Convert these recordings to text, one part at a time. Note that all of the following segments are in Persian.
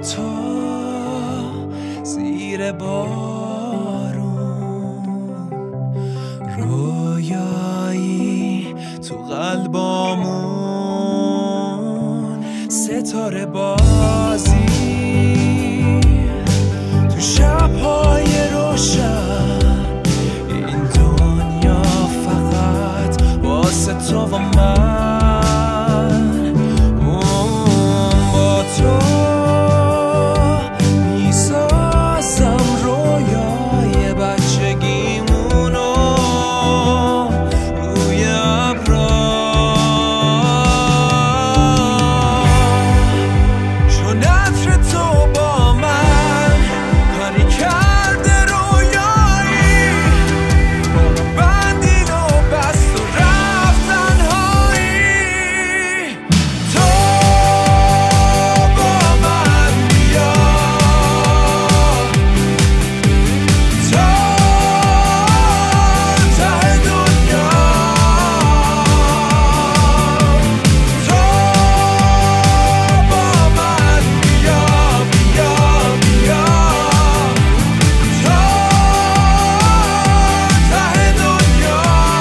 تو زیر بارون، رویایی تو قلبامون، ستاره بازی تو شب‌های روشن. این دنیا فقط واسه تو و من، با تو میسازم رویای بچگیمونو روی ابرا، چون عطر تو با من کاری کرده رویایی، برو بندین و بست و رفت تنهایی. تو با من بیا، تا ته دنیا، تو با من بیا بیا بیا، تا ته دنیا.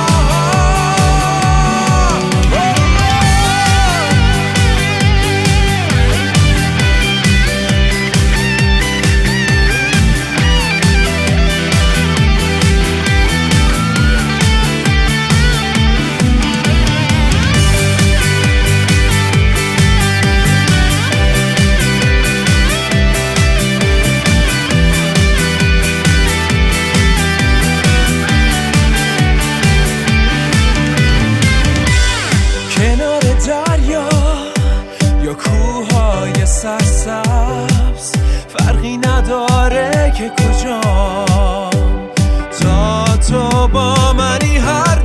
کنار دریا یا کوههای سرسبز، فرقی نداره که کجام، تا تو با منی هر